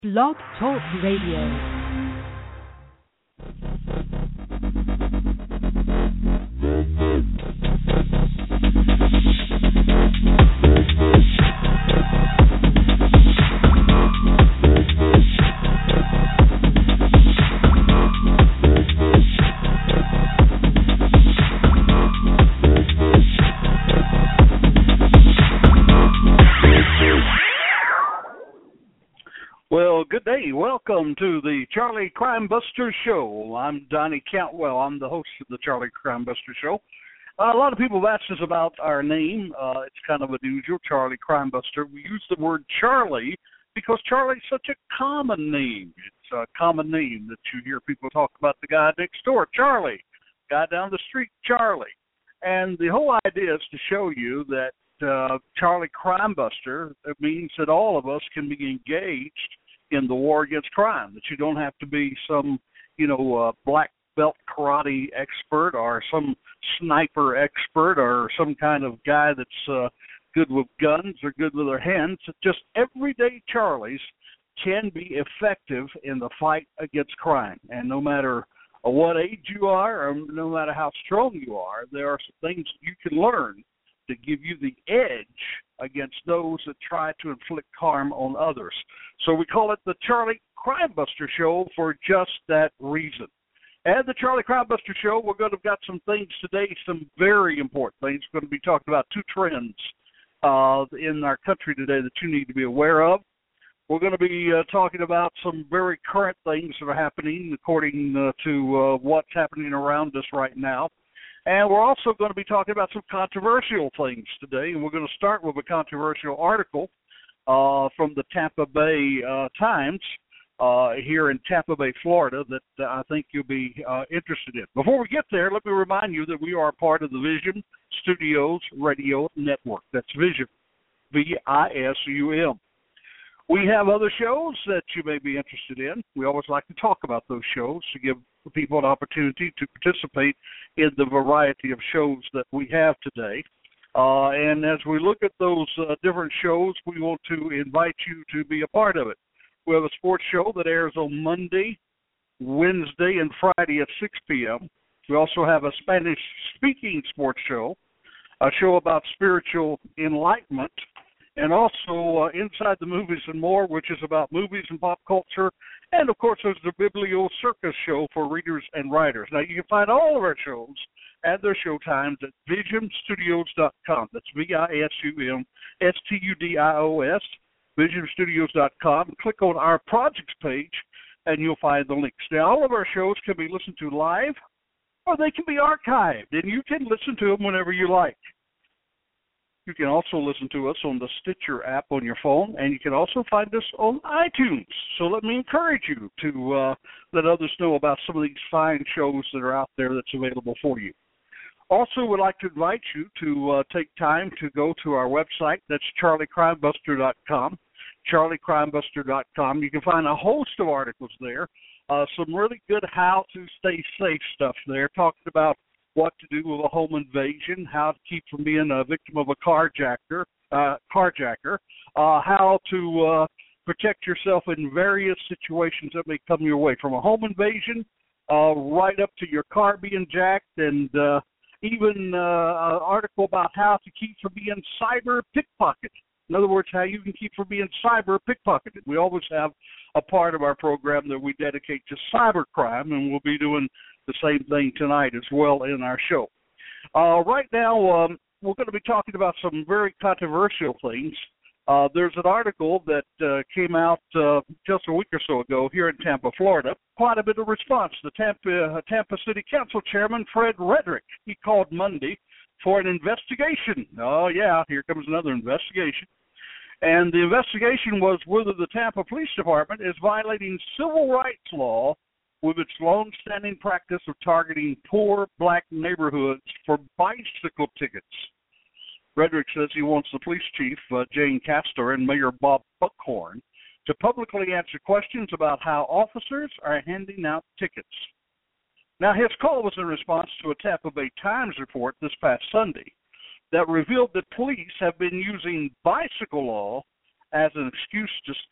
Blog Talk Radio. Well, good day. Welcome to the Charlie Crime Buster Show. I'm Donnie Cantwell. I'm the host of the Charlie Crime Buster Show. A lot of people have asked us about our name. It's kind of unusual, Charlie Crime Buster. We use the word Charlie because Charlie's such a common name. It's a common name that you hear people talk about the guy next door, Charlie. Guy down the street, Charlie. And the whole idea is to show you that Charlie Crime Buster, it means that all of us can be engaged in the war against crime, that you don't have to be some, black belt karate expert or some sniper expert or some kind of guy that's good with guns or good with their hands. Just everyday Charlies can be effective in the fight against crime. And no matter what age you are or no matter how strong you are, there are some things you can learn to give you the edge against those that try to inflict harm on others. So we call it the Charlie Crime Buster Show for just that reason. And the Charlie Crime Buster Show, we're going to have got some things today, some very important things. We're going to be talking about two trends in our country today that you need to be aware of. We're going to be talking about some very current things that are happening according to what's happening around us right now. And we're also going to be talking about some controversial things today. And we're going to start with a controversial article from the Tampa Bay Times here in Tampa Bay, Florida, that I think you'll be interested in. Before we get there, let me remind you that we are part of the Vision Studios Radio Network. That's Vision, VISUM. We have other shows that you may be interested in. We always like to talk about those shows to give people an opportunity to participate in the variety of shows that we have today. And as we look at those different shows, we want to invite you to be a part of it. We have a sports show that airs on Monday, Wednesday, and Friday at 6 p.m. We also have a Spanish-speaking sports show, a show about spiritual enlightenment, and also Inside the Movies and More, which is about movies and pop culture. And, of course, there's the Biblio Circus show for readers and writers. Now, you can find all of our shows and their show times at visionstudios.com. That's VISUMSTUDIOS, visionstudios.com. Click on our projects page, and you'll find the links. Now, all of our shows can be listened to live, or they can be archived, and you can listen to them whenever you like. You can also listen to us on the Stitcher app on your phone, and you can also find us on iTunes. So let me encourage you to let others know about some of these fine shows that are out there that's available for you. Also, we'd like to invite you to take time to go to our website. That's charliecrimebuster.com, charliecrimebuster.com. You can find a host of articles there, some really good how to stay safe stuff there, talking about what to do with a home invasion, how to keep from being a victim of a carjacker, how to protect yourself in various situations that may come your way, from a home invasion right up to your car being jacked, and even an article about how to keep from being cyber pickpocketed. In other words, how you can keep from being cyber pickpocketed. We always have a part of our program that we dedicate to cyber crime, and we'll be doing the same thing tonight as well in our show. Right now, we're going to be talking about some very controversial things. There's an article that came out just a week or so ago here in Tampa, Florida. Quite a bit of response. The Tampa City Council Chairman, Fred Rederick, he called Monday for an investigation. Oh, yeah, here comes another investigation. And the investigation was whether the Tampa Police Department is violating civil rights law with its long-standing practice of targeting poor black neighborhoods for bicycle tickets. Rederick says he wants the police chief, Jane Castor, and Mayor Bob Buckhorn to publicly answer questions about how officers are handing out tickets. Now, his call was in response to a Tampa Bay Times report this past Sunday that revealed that police have been using bicycle law as an excuse to stop,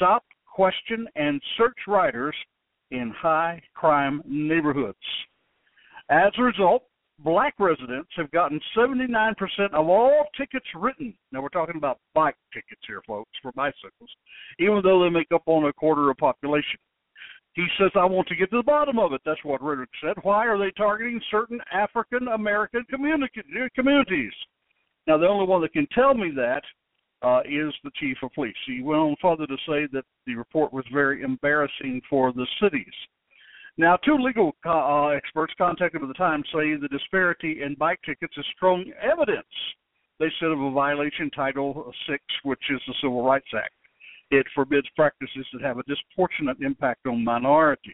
question and search writers in high crime neighborhoods. As a result, black residents have gotten 79% of all tickets written. Now, we're talking about bike tickets here, folks, for bicycles, even though they make up only a quarter of the population. He says, I want to get to the bottom of it. That's what Riddick said. Why are they targeting certain African-American communities? Now, the only one that can tell me that is the chief of police. He went on further to say that the report was very embarrassing for the cities. Now, two legal experts contacted at the time say the disparity in bike tickets is strong evidence, they said, of a violation Title VI, which is the Civil Rights Act. It forbids practices that have a disproportionate impact on minorities.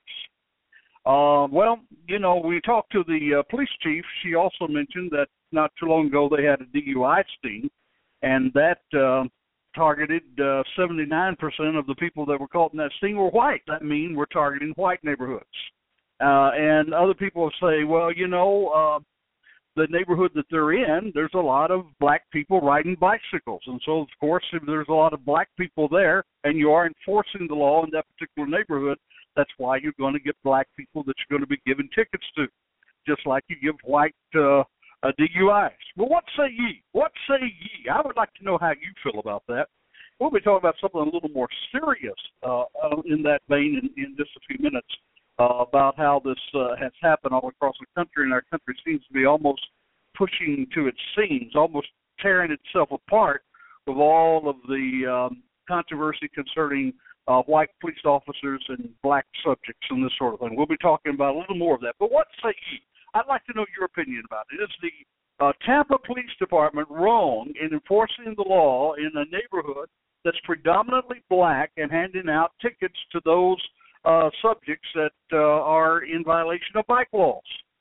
Well, you know, we talked to the police chief. She also mentioned that not too long ago they had a DUI sting, and that targeted 79% of the people that were caught in that sting were white. That means we're targeting white neighborhoods. And other people say, well, you know, the neighborhood that they're in, there's a lot of black people riding bicycles. And so, of course, if there's a lot of black people there and you are enforcing the law in that particular neighborhood, that's why you're going to get black people that you're going to be giving tickets to, just like you give white DUIs. Well, what say ye? What say ye? I would like to know how you feel about that. We'll be talking about something a little more serious in that vein in just a few minutes. About how this has happened all across the country, and our country seems to be almost pushing to its seams, almost tearing itself apart with all of the controversy concerning white police officers and black subjects and this sort of thing. We'll be talking about a little more of that. But what say ye? I'd like to know your opinion about it. Is the Tampa Police Department wrong in enforcing the law in a neighborhood that's predominantly black and handing out tickets to those subjects that are in violation of bike laws?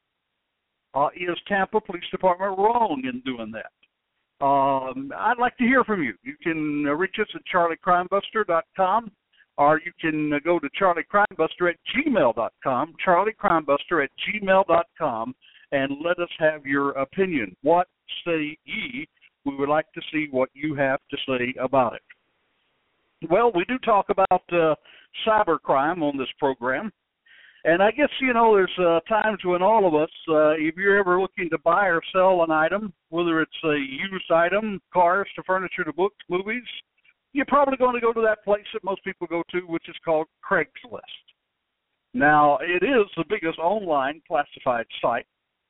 Is Tampa Police Department wrong in doing that? I'd like to hear from you. You can reach us at charliecrimebuster.com, or you can go to charliecrimebuster@gmail.com, charliecrimebuster@gmail.com, and let us have your opinion. What say ye? We would like to see what you have to say about it. Well, we do talk about cybercrime on this program. And I guess, you know, there's times when all of us, if you're ever looking to buy or sell an item, whether it's a used item, cars to furniture to books, movies, you're probably going to go to that place that most people go to, which is called Craigslist. Now, it is the biggest online classified site.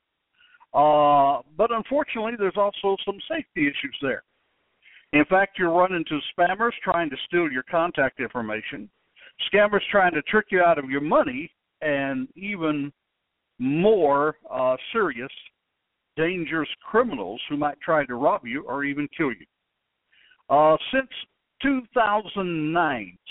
But unfortunately, there's also some safety issues there. In fact, you'll run into spammers trying to steal your contact information, scammers trying to trick you out of your money, and even more serious, dangerous criminals who might try to rob you or even kill you. Since 2009,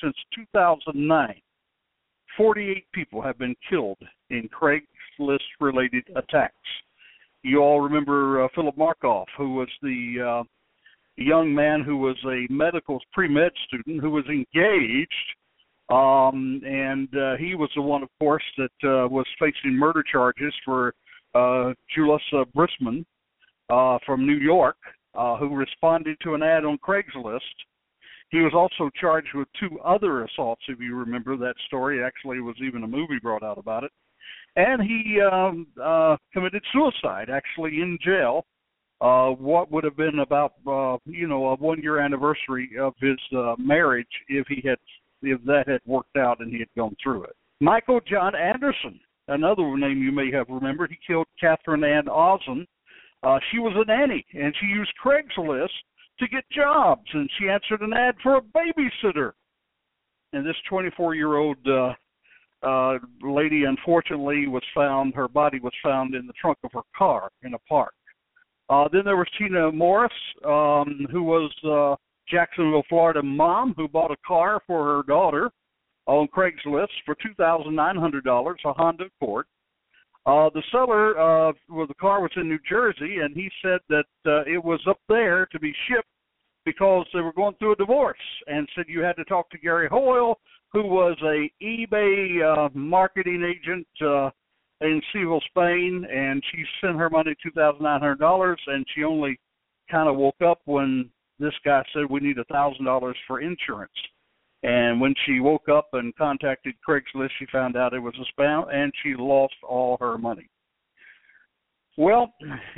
48 people have been killed in Craigslist-related attacks. You all remember Philip Markoff, who was the young man who was a pre-med student who was engaged, and he was the one, of course, that was facing murder charges for Julissa Brisman from New York, who responded to an ad on Craigslist. He was also charged with 2 other assaults, if you remember that story. Actually, it was even a movie brought out about it. And he committed suicide, actually, in jail. What would have been about, a 1-year anniversary of his marriage if that had worked out and he had gone through it. Michael John Anderson, another name you may have remembered, he killed Catherine Ann Ozen. She was a nanny, and she used Craigslist to get jobs, and she answered an ad for a babysitter. And this 24-year-old lady, unfortunately, her body was found in the trunk of her car in a park. Then there was Tina Morris, who was Jacksonville, Florida mom who bought a car for her daughter on Craigslist for $2,900, a Honda Accord. The seller of the car was in New Jersey, and he said that it was up there to be shipped because they were going through a divorce, and said you had to talk to Gary Hoyle, who was a eBay marketing agent in Seville, Spain, and she sent her money $2,900, and she only kind of woke up when this guy said we need $1,000 for insurance. And when she woke up and contacted Craigslist, she found out it was a spam, and she lost all her money. Well,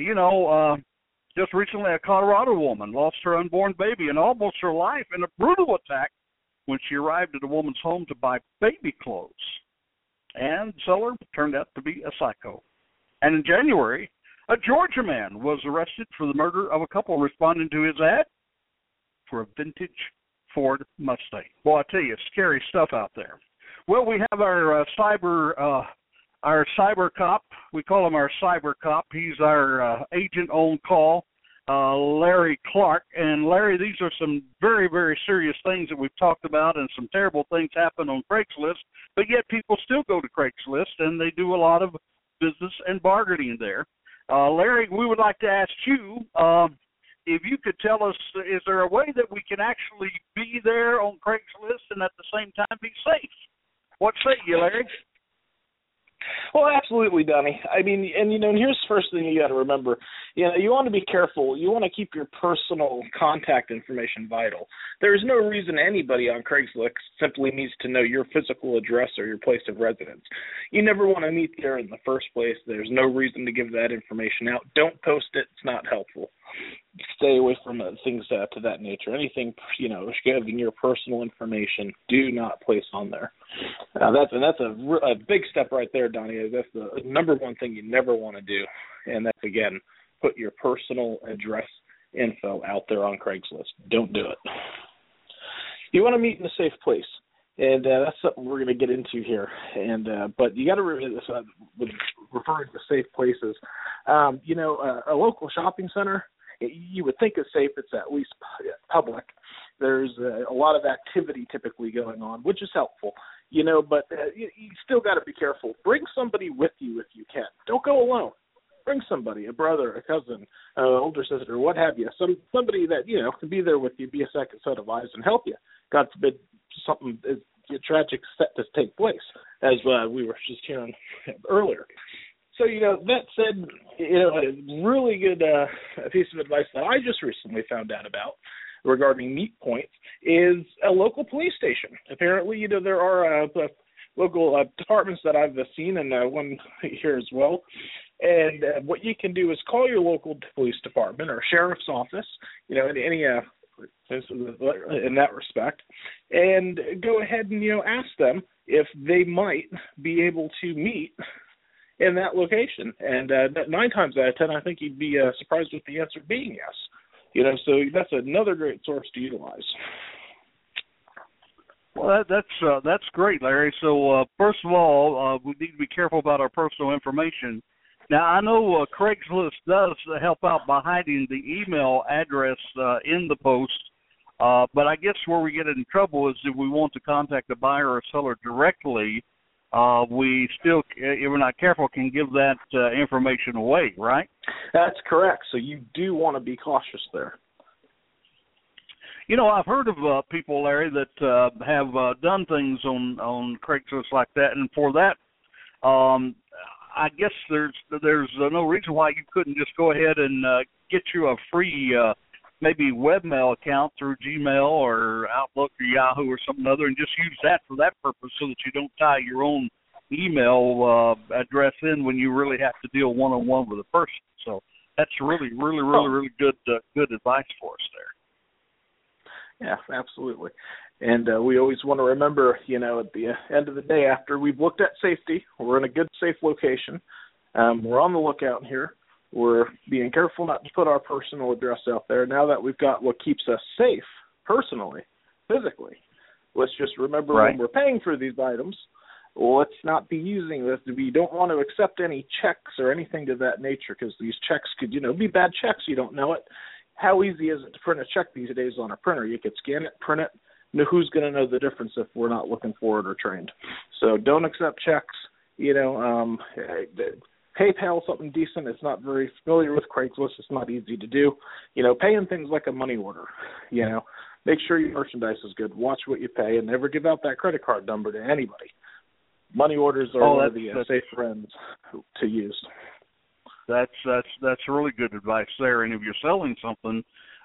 just recently a Colorado woman lost her unborn baby and almost her life in a brutal attack when she arrived at a woman's home to buy baby clothes. And the seller turned out to be a psycho. And in January, a Georgia man was arrested for the murder of a couple responding to his ad for a vintage Ford Mustang. Boy, I tell you, scary stuff out there. Well, we have our cyber cop. We call him our cyber cop. He's our agent on call, Larry Clark. And Larry, these are some very, very serious things that we've talked about, and some terrible things happen on Craigslist, but yet people still go to Craigslist, and they do a lot of business and bargaining there. Larry, we would like to ask you, if you could tell us, is there a way that we can actually be there on Craigslist and at the same time be safe? What say you, Larry? Well, absolutely, Donnie. I mean, and here's the first thing you got to remember. You want to be careful. You want to keep your personal contact information vital. There's no reason anybody on Craigslist simply needs to know your physical address or your place of residence. You never want to meet there in the first place. There's no reason to give that information out. Don't post it. It's not helpful. Stay away from things to that nature. Anything, giving your personal information, do not place on there. That's a big step right there, Donnie. That's the number one thing you never want to do. And that's, again, put your personal address info out there on Craigslist. Don't do it. You want to meet in a safe place. And that's something we're going to get into here. And but you got to referring to safe places. A local shopping center, you would think is safe. It's at least public. There's a lot of activity typically going on, which is helpful. But you still got to be careful. Bring somebody with you if you can. Don't go alone. Bring somebody, a brother, a cousin, an older sister, what have you. Somebody that, can be there with you, be a second set of eyes and help you. God forbid something tragic set to take place, as we were just hearing earlier. So, that said, a really good piece of advice that I just recently found out about regarding meet points is a local police station. Apparently, there are local departments that I've seen, and one here as well. And what you can do is call your local police department or sheriff's office, any in that respect, and go ahead and ask them if they might be able to meet in that location. And 9 times out of 10, I think you'd be surprised with the answer being yes. So that's another great source to utilize. Well, that's great, Larry. So first of all, we need to be careful about our personal information. Now, I know Craigslist does help out by hiding the email address in the post, but I guess where we get in trouble is if we want to contact the buyer or seller directly, we still, if we're not careful, can give that information away, right? That's correct. So you do want to be cautious there. I've heard of people, Larry, that have done things on Craigslist like that, and for that, I guess there's no reason why you couldn't just go ahead and get you a free maybe webmail account through Gmail or Outlook or Yahoo or something other, and just use that for that purpose, so that you don't tie your own email address in when you really have to deal one-on-one with a person. So that's really good advice for us there. Yeah, absolutely. And we always want to remember, at the end of the day, after we've looked at safety, we're in a good, safe location. We're on the lookout here. We're being careful not to put our personal address out there. Now that we've got what keeps us safe personally, physically, let's just remember when we're paying for these items, let's not be using this. We don't want to accept any checks or anything to that nature, because these checks could, be bad checks. You don't know it. How easy is it to print a check these days on a printer? You could scan it, print it. Who's going to know the difference if we're not looking for it or trained? So don't accept checks. PayPal, something decent. It's not very familiar with Craigslist. It's not easy to do. Paying things like a money order. Make sure your merchandise is good. Watch what you pay, and never give out that credit card number to anybody. Money orders are one of the safe friends to use. That's really good advice there. And if you're selling something,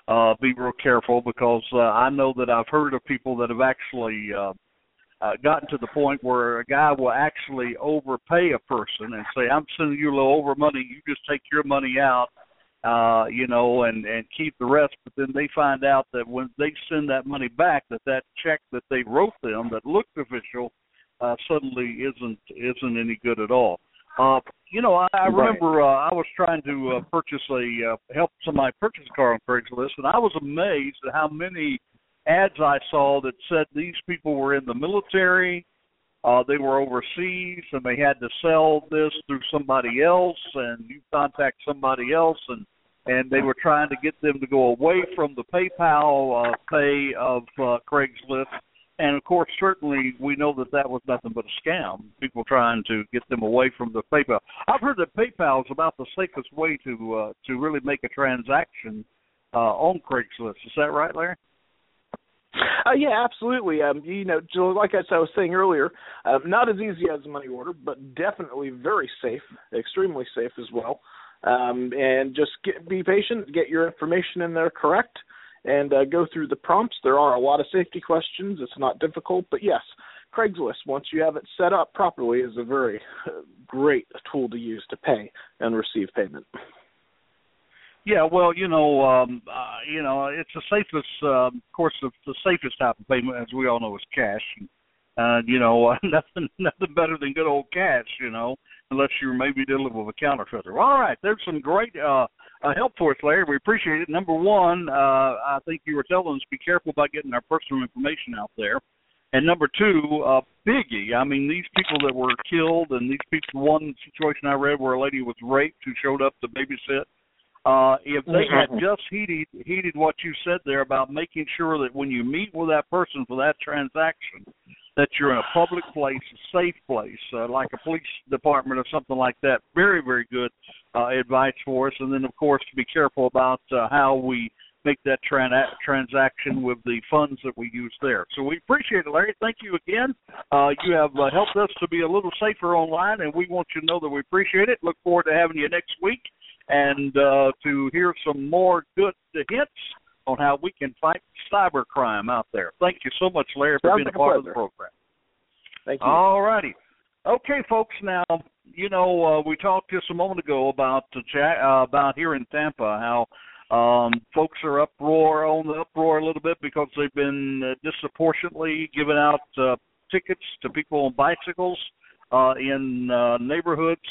be real careful, because I know that I've heard of people that have actually gotten to the point where a guy will actually overpay a person and say, I'm sending you a little over money, you just take your money out, and keep the rest. But then they find out that when they send that money back, that check that they wrote them that looked official suddenly isn't any good at all. I remember I was trying to help somebody purchase a car on Craigslist, and I was amazed at how many ads I saw that said these people were in the military, they were overseas, and they had to sell this through somebody else, and you contact somebody else, and they were trying to get them to go away from the PayPal pay of Craigslist. And, of course, certainly we know that was nothing but a scam, people trying to get them away from the PayPal. I've heard that PayPal is about the safest way to really make a transaction on Craigslist. Is that right, Larry? Yeah, absolutely. Like I was saying earlier, not as easy as a money order, but definitely very safe, extremely safe as well. And just be patient, get your information in there correct, and go through the prompts. There are a lot of safety questions. It's not difficult, but yes, Craigslist, once you have it set up properly, is a very great tool to use to pay and receive payment. Yeah, well, it's the safest, of course, the safest type of payment, as we all know, is cash. Nothing better than good old cash, unless you're maybe dealing with a counterfeiter. All right, there's some great help for us, Larry. We appreciate it. Number one, I think you were telling us be careful about getting our personal information out there. And number two, biggie. I mean, these people that were killed, and these people, one situation I read where a lady was raped who showed up to babysit. If they had just heeded what you said there about making sure that when you meet with that person for that transaction, that you're in a public place, a safe place, like a police department or something like that. Very, very good advice for us. And then, of course, to be careful about how we make that transaction with the funds that we use there. So we appreciate it, Larry. Thank you again. You have helped us to be a little safer online, and we want you to know that we appreciate it. Look forward to having you next week and to hear some more good hints on how we can fight cybercrime out there. Thank you so much, Larry, for being a part of the program. Thank you. All righty. Okay, folks, now, we talked just a moment ago about here in Tampa how folks are on the uproar a little bit because they've been disproportionately giving out tickets to people on bicycles in neighborhoods,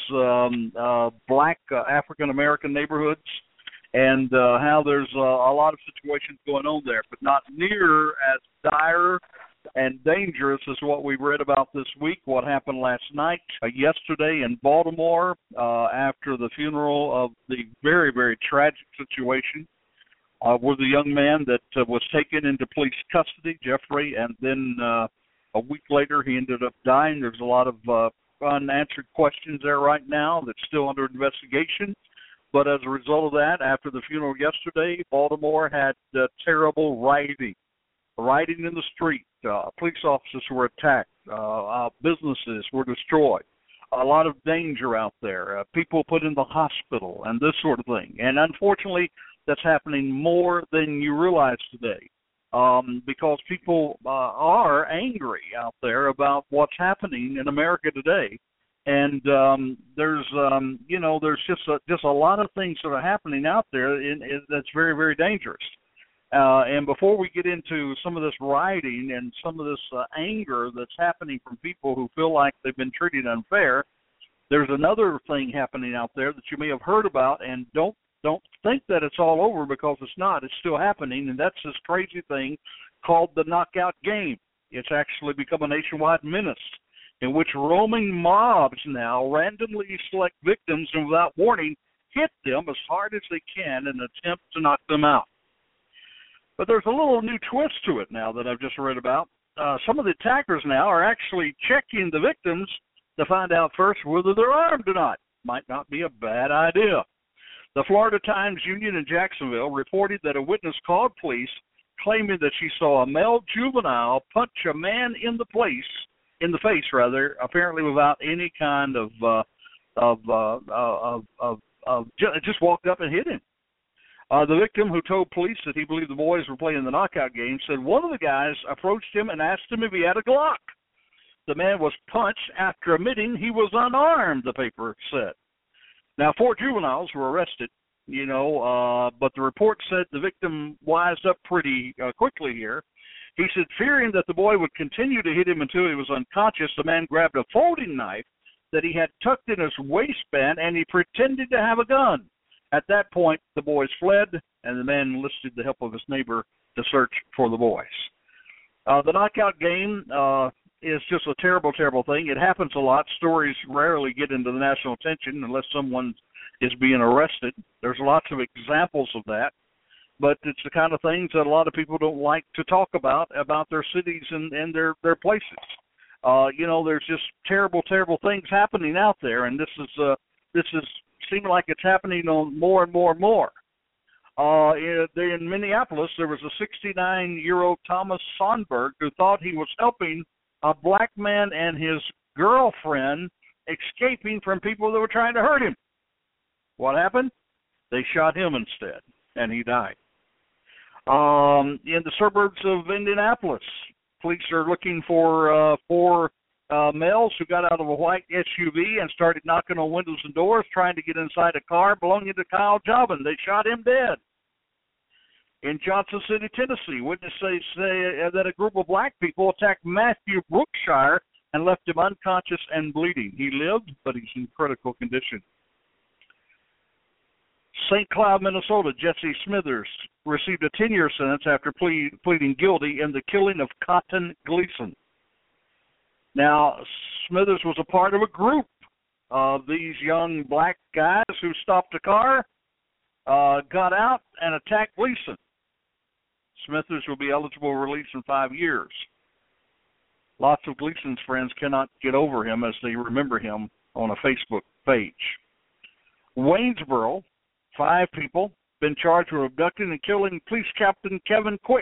black African-American neighborhoods, and how there's a lot of situations going on there, but not near as dire and dangerous as what we read about this week, what happened last night, yesterday in Baltimore, after the funeral of the very, very tragic situation with the young man that was taken into police custody, Jeffrey, and then a week later he ended up dying. There's a lot of unanswered questions there right now that's still under investigation. But as a result of that, after the funeral yesterday, Baltimore had terrible rioting in the street. Police officers were attacked. Businesses were destroyed. A lot of danger out there. People put in the hospital and this sort of thing. And unfortunately, that's happening more than you realize today because people are angry out there about what's happening in America today. And there's just a lot of things that are happening out there that's very, very dangerous. And before we get into some of this rioting and some of this anger that's happening from people who feel like they've been treated unfair, there's another thing happening out there that you may have heard about, and don't think that it's all over, because it's not. It's still happening, and that's this crazy thing called the knockout game. It's actually become a nationwide menace in which roaming mobs now randomly select victims and without warning hit them as hard as they can in an attempt to knock them out. But there's a little new twist to it now that I've just read about. Some of the attackers now are actually checking the victims to find out first whether they're armed or not. Might not be a bad idea. The Florida Times-Union in Jacksonville reported that a witness called police claiming that she saw a male juvenile punch a man in the face, apparently without any kind of just walked up and hit him. The victim, who told police that he believed the boys were playing the knockout game, said one of the guys approached him and asked him if he had a Glock. The man was punched after admitting he was unarmed, the paper said. Now, 4 juveniles were arrested, but the report said the victim wised up pretty quickly here. He said, fearing that the boy would continue to hit him until he was unconscious, the man grabbed a folding knife that he had tucked in his waistband, and he pretended to have a gun. At that point, the boys fled, and the man enlisted the help of his neighbor to search for the boys. The knockout game is just a terrible, terrible thing. It happens a lot. Stories rarely get into the national attention unless someone is being arrested. There's lots of examples of that, but it's the kind of things that a lot of people don't like to talk about their cities and their places. There's just terrible, terrible things happening out there, and this is seeming like it's happening on more and more and more. In Minneapolis, there was a 69-year-old Thomas Sonberg who thought he was helping a black man and his girlfriend escaping from people that were trying to hurt him. What happened? They shot him instead, and he died. In the suburbs of Indianapolis, police are looking for 4 males who got out of a white SUV and started knocking on windows and doors, trying to get inside a car belonging to Kyle Jobin. They shot him dead. In Johnson City, Tennessee, witnesses say that a group of black people attacked Matthew Brookshire and left him unconscious and bleeding. He lived, but he's in critical condition. St. Cloud, Minnesota, Jesse Smithers received a 10-year sentence after pleading guilty in the killing of Cotton Gleason. Now, Smithers was a part of a group of these young black guys who stopped a car, got out, and attacked Gleason. Smithers will be eligible for release in 5 years. Lots of Gleason's friends cannot get over him as they remember him on a Facebook page. Waynesboro, 5 people been charged with abducting and killing police captain Kevin Quick.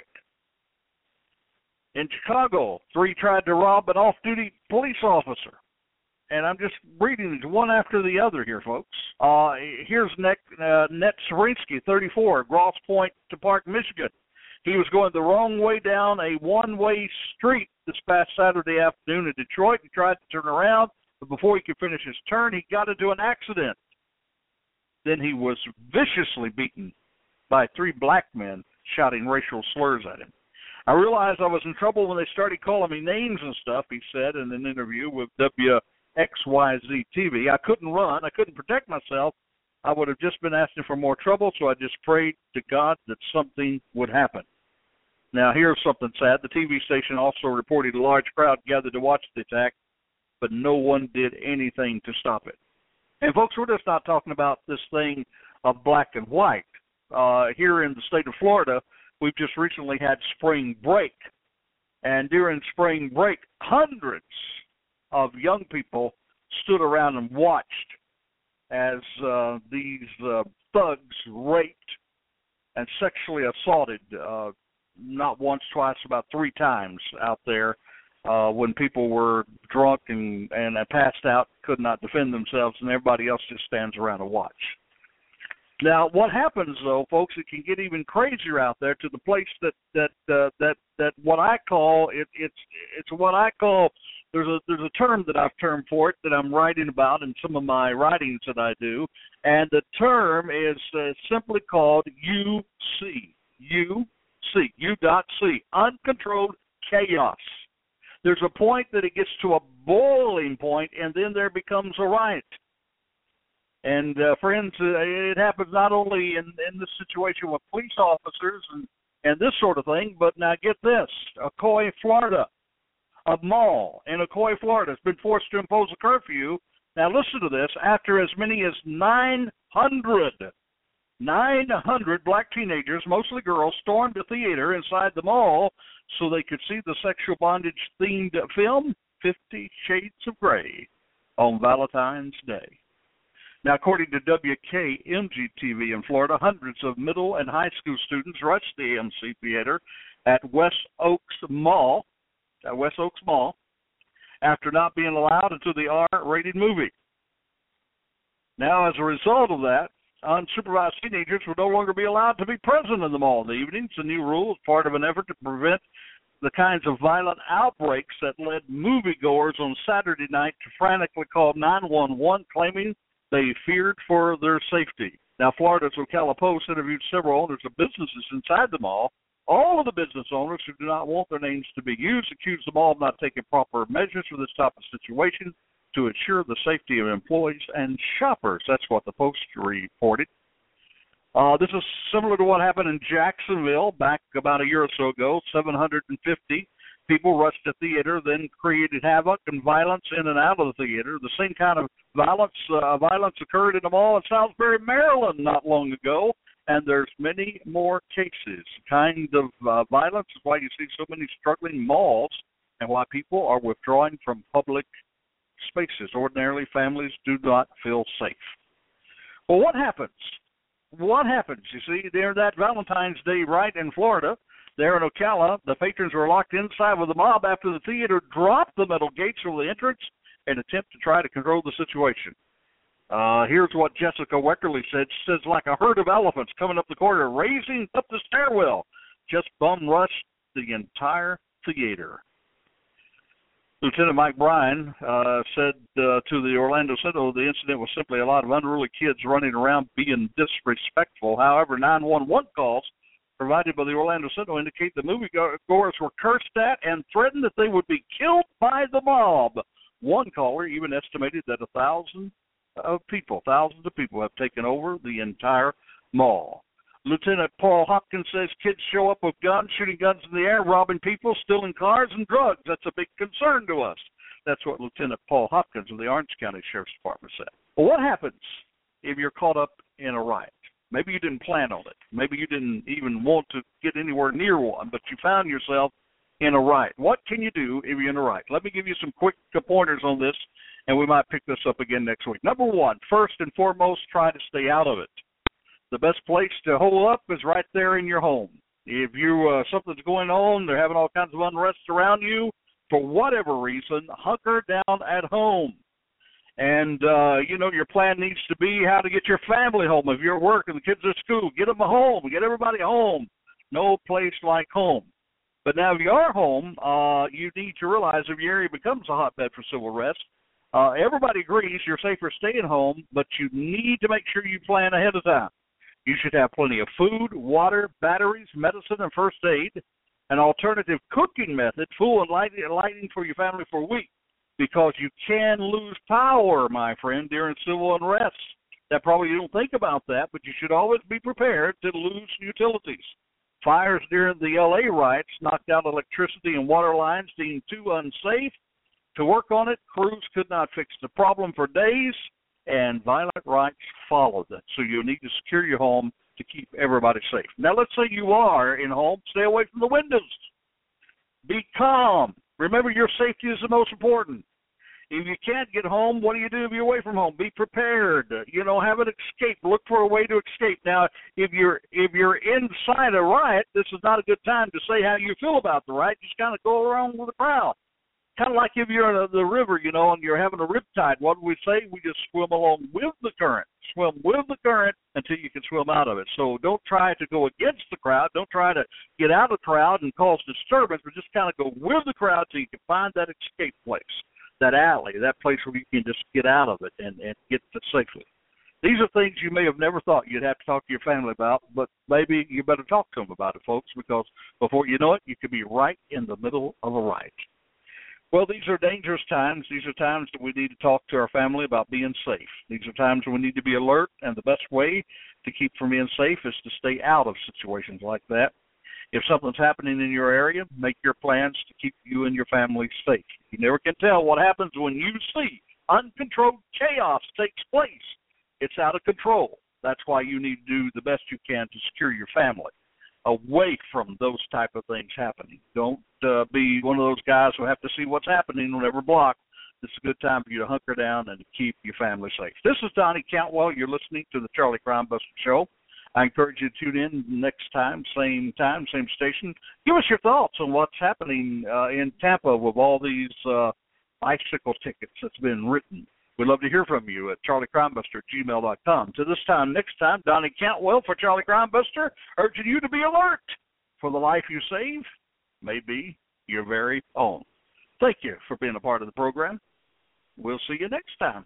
In Chicago, 3 tried to rob an off-duty police officer. And I'm just reading these one after the other here, folks. Here's Net Serinsky, 34, Grosse Pointe to Park, Michigan. He was going the wrong way down a one-way street this past Saturday afternoon in Detroit. He tried to turn around, but before he could finish his turn, he got into an accident. Then he was viciously beaten by 3 black men shouting racial slurs at him. I realized I was in trouble when they started calling me names and stuff, he said in an interview with WXYZ TV. I couldn't run. I couldn't protect myself. I would have just been asking for more trouble, so I just prayed to God that something would happen. Now, here's something sad. The TV station also reported a large crowd gathered to watch the attack, but no one did anything to stop it. And, folks, we're just not talking about this thing of black and white. Here in the state of Florida, we've just recently had spring break. And during spring break, hundreds of young people stood around and watched as these thugs raped and sexually assaulted not once, twice, about 3 times out there when people were drunk and passed out, could not defend themselves, and everybody else just stands around and watch. Now, what happens though, folks? It can get even crazier out there to the place that what I call it's what I call. There's a term that I've termed for it that I'm writing about in some of my writings that I do, and the term is simply called UC, U.C, uncontrolled chaos. There's a point that it gets to a boiling point, and then there becomes a riot. And friends, it happens not only in this situation with police officers and this sort of thing, but now get this, Ocoee, Florida. A mall in Ocoee, Florida has been forced to impose a curfew. Now listen to this, after as many as 900 black teenagers, mostly girls, stormed the theater inside the mall so they could see the sexual bondage-themed film, 50 Shades of Grey, on Valentine's Day. Now, according to WKMG-TV in Florida, hundreds of middle and high school students rushed the AMC Theater at West Oaks Mall, after not being allowed into the R-rated movie. Now, as a result of that, unsupervised teenagers would no longer be allowed to be present in the mall in the evenings. The new rule is part of an effort to prevent the kinds of violent outbreaks that led moviegoers on Saturday night to frantically call 911, claiming they feared for their safety. Now, Florida's Ocala Post interviewed several owners of businesses inside the mall. All of the business owners who do not want their names to be used accuse the mall of not taking proper measures for this type of situation to ensure the safety of employees and shoppers. That's what the Post reported. This is similar to what happened in Jacksonville back about a year or so ago. 750 people rushed the theater, then created havoc and violence in and out of the theater. The same kind of violence occurred in the mall in Salisbury, Maryland not long ago, and there's many more cases. Kind of violence is why you see so many struggling malls and why people are withdrawing from public spaces. Ordinarily, families do not feel safe. Well, what happens? What happens? You see, during that Valentine's Day riot in Florida, there in Ocala, the patrons were locked inside with the mob after the theater dropped the metal gates over the entrance in an attempt to try to control the situation. Here's what Jessica Weckerly said. She says, like a herd of elephants coming up the corridor, raising up the stairwell, just bum rushed the entire theater. Lieutenant Mike Bryan said to the Orlando Sentinel the incident was simply a lot of unruly kids running around being disrespectful. However, 911 calls provided by the Orlando Sentinel indicate the moviegoers were cursed at and threatened that they would be killed by the mob. One caller even estimated that thousands of people have taken over the entire mall. Lieutenant Paul Hopkins says kids show up with guns, shooting guns in the air, robbing people, stealing cars and drugs. That's a big concern to us. That's what Lieutenant Paul Hopkins of the Orange County Sheriff's Department said. Well, what happens if you're caught up in a riot? Maybe you didn't plan on it. Maybe you didn't even want to get anywhere near one, but you found yourself in a riot. What can you do if you're in a riot? Let me give you some quick pointers on this, and we might pick this up again next week. Number one, first and foremost, try to stay out of it. The best place to hole up is right there in your home. If something's going on, they're having all kinds of unrest around you, for whatever reason, hunker down at home. And, your plan needs to be how to get your family home. If you're at work and the kids are at school, get them home. Get everybody home. No place like home. But now if you are home, you need to realize if your area becomes a hotbed for civil unrest, everybody agrees you're safer staying home, but you need to make sure you plan ahead of time. You should have plenty of food, water, batteries, medicine, and first aid, an alternative cooking method, fuel and lighting for your family for a week, because you can lose power, my friend, during civil unrest. That probably you don't think about that, but you should always be prepared to lose utilities. Fires during the L.A. riots knocked out electricity and water lines deemed too unsafe to work on it. Crews could not fix the problem for days, and violent riots followed it. So you need to secure your home to keep everybody safe. Now, let's say you are in a home. Stay away from the windows. Be calm. Remember, your safety is the most important. If you can't get home, what do you do if you're away from home? Be prepared. Have an escape. Look for a way to escape. Now, if you're inside a riot, this is not a good time to say how you feel about the riot. Just kind of go around with the crowd. Kind of like if you're in the river, and you're having a riptide. What do we say? We just swim along with the current. Swim with the current until you can swim out of it. So don't try to go against the crowd. Don't try to get out of the crowd and cause disturbance, but just kind of go with the crowd till you can find that escape place, that alley, that place where you can just get out of it and get to safely. These are things you may have never thought you'd have to talk to your family about, but maybe you better talk to them about it, folks, because before you know it, you could be right in the middle of a riot. Well, these are dangerous times. These are times that we need to talk to our family about being safe. These are times when we need to be alert, and the best way to keep from being safe is to stay out of situations like that. If something's happening in your area, make your plans to keep you and your family safe. You never can tell what happens when you see uncontrolled chaos takes place. It's out of control. That's why you need to do the best you can to secure your family away from those type of things happening. Don't be one of those guys who have to see what's happening on every block. This is a good time for you to hunker down and to keep your family safe. This is Donnie Cantwell. You're listening to the Charlie Crime Buster Show. I encourage you to tune in next time, same station. Give us your thoughts on what's happening in Tampa with all these bicycle tickets that's been written. We'd love to hear from you at charliecrimebuster@gmail.com. To this time next time, Donnie Cantwell for Charlie Crimebuster, urging you to be alert, for the life you save may be your very own. Thank you for being a part of the program. We'll see you next time.